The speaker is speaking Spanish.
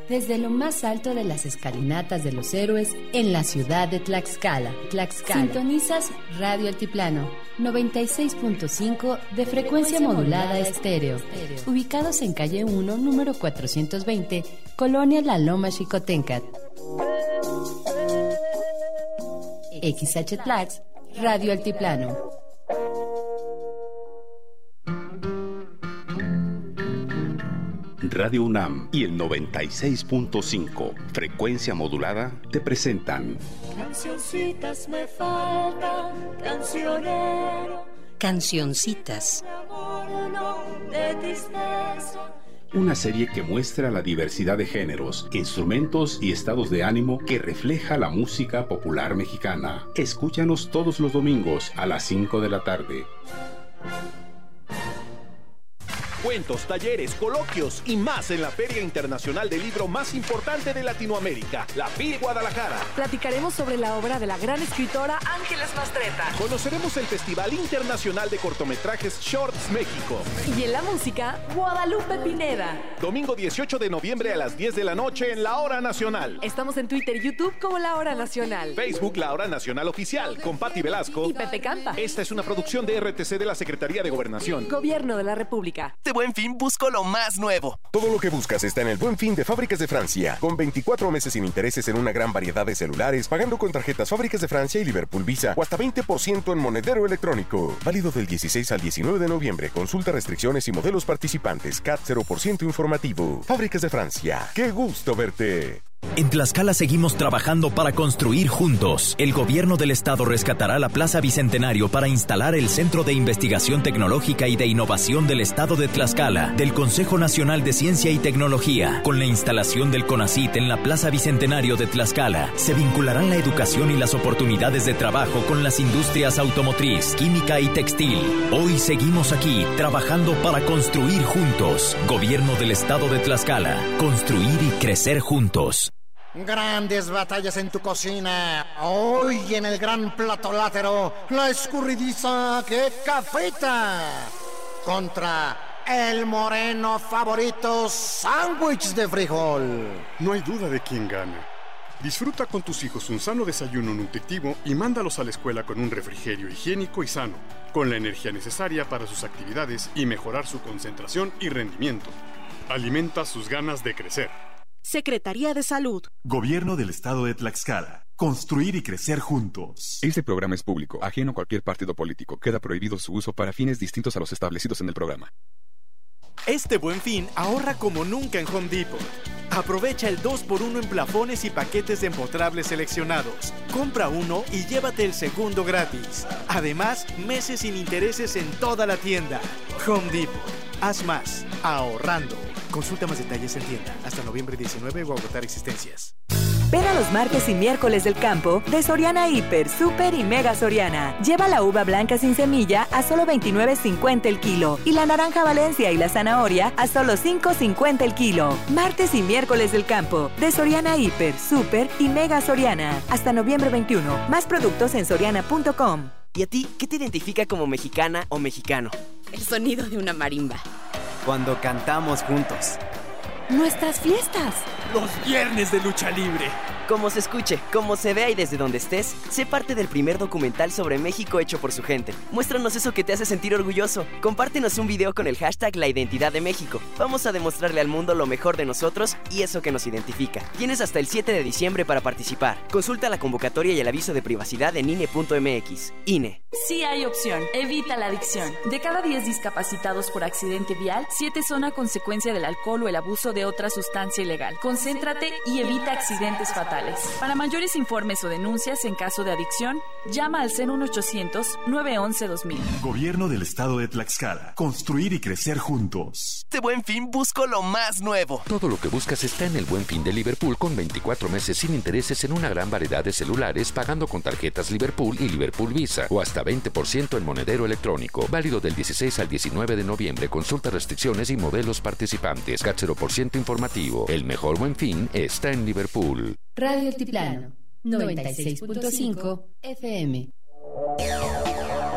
desde lo más alto de las escalinatas de los héroes en la ciudad de Tlaxcala. Sintonizas Radio Altiplano, 96.5 de frecuencia modulada estéreo. Ubicados en calle 1, número 420, Colonia La Loma Xicoténcat. XH Tlax, Radio Altiplano. Radio UNAM y el 96.5 frecuencia modulada te presentan Cancioncitas me faltan, cancionero. Cancioncitas. De tristeza. Una serie que muestra la diversidad de géneros, instrumentos y estados de ánimo que refleja la música popular mexicana. Escúchanos todos los domingos a las 5 de la tarde. Cuentos, talleres, coloquios y más en la Feria Internacional del Libro más importante de Latinoamérica, la FIL Guadalajara. Platicaremos sobre la obra de la gran escritora Ángeles Mastretta. Conoceremos el Festival Internacional de Cortometrajes Shorts México. Y en la música, Guadalupe Pineda. Domingo 18 de noviembre a las 10 de la noche en La Hora Nacional. Estamos en Twitter y YouTube como La Hora Nacional. Facebook La Hora Nacional Oficial con Patti Velasco y Pepe Campa. Esta es una producción de RTC de la Secretaría de Gobernación. Gobierno de la República. Este Buen Fin busco lo más nuevo. Todo lo que buscas está en el Buen Fin de Fábricas de Francia, con 24 meses sin intereses en una gran variedad de celulares, pagando con tarjetas Fábricas de Francia y Liverpool Visa, o hasta 20% en monedero electrónico. Válido del 16 al 19 de noviembre. Consulta restricciones y modelos participantes. CAT 0% informativo. Fábricas de Francia. ¡Qué gusto verte! En Tlaxcala seguimos trabajando para construir juntos. El gobierno del estado rescatará la Plaza Bicentenario para instalar el Centro de Investigación Tecnológica y de Innovación del estado de Tlaxcala, del Consejo Nacional de Ciencia y Tecnología. Con la instalación del CONACYT en la Plaza Bicentenario de Tlaxcala, se vincularán la educación y las oportunidades de trabajo con las industrias automotriz, química y textil. Hoy seguimos aquí, trabajando para construir juntos. Gobierno del estado de Tlaxcala. Construir y crecer juntos. Grandes batallas en tu cocina. Hoy en el gran plato látero, la escurridiza que cafeta contra el moreno favorito sándwich de frijol. No hay duda de quién gana. Disfruta con tus hijos un sano desayuno nutritivo y mándalos a la escuela con un refrigerio higiénico y sano, con la energía necesaria para sus actividades y mejorar su concentración y rendimiento. Alimenta sus ganas de crecer. Secretaría de Salud. Gobierno del Estado de Tlaxcala. Construir y crecer juntos. Este programa es público, ajeno a cualquier partido político. Queda prohibido su uso para fines distintos a los establecidos en el programa. Este Buen Fin ahorra como nunca en Home Depot. Aprovecha el 2x1 en plafones y paquetes de empotrables seleccionados. Compra uno y llévate el segundo gratis. Además, meses sin intereses en toda la tienda. Home Depot. Haz más, ahorrando. Consulta más detalles en tienda hasta noviembre 19 o agotar existencias. Ven a los martes y miércoles del campo de Soriana Hiper, Super y Mega Soriana. Lleva la uva blanca sin semilla a solo $29.50 el kilo y la naranja Valencia y la zanahoria a solo $5.50 el kilo. Martes y miércoles del campo de Soriana Hiper, Super y Mega Soriana. Hasta noviembre 21. Más productos en soriana.com. ¿Y a ti qué te identifica como mexicana o mexicano? El sonido de una marimba. Cuando cantamos juntos. Nuestras fiestas. Los viernes de lucha libre. Como se escuche, como se vea y desde donde estés, sé parte del primer documental sobre México hecho por su gente. Muéstranos eso que te hace sentir orgulloso. Compártenos un video con el hashtag La Identidad de México. Vamos a demostrarle al mundo lo mejor de nosotros y eso que nos identifica. Tienes hasta el 7 de diciembre para participar. Consulta la convocatoria y el aviso de privacidad en INE.mx. INE. Sí hay opción. Evita la adicción. De cada 10 discapacitados por accidente vial, 7 son a consecuencia del alcohol o el abuso de otra sustancia ilegal. Concéntrate y evita accidentes fatales. Para mayores informes o denuncias en caso de adicción, llama al 01800-911-2000. Gobierno del Estado de Tlaxcala. Construir y crecer juntos. Este Buen Fin busco lo más nuevo. Todo lo que buscas está en el Buen Fin de Liverpool con 24 meses sin intereses en una gran variedad de celulares, pagando con tarjetas Liverpool y Liverpool Visa, o hasta 20% en monedero electrónico. Válido del 16 al 19 de noviembre. Consulta restricciones y modelos participantes. CAT 0% informativo. El mejor Buen Fin está en Liverpool. Radio Altiplano, 96.5 FM.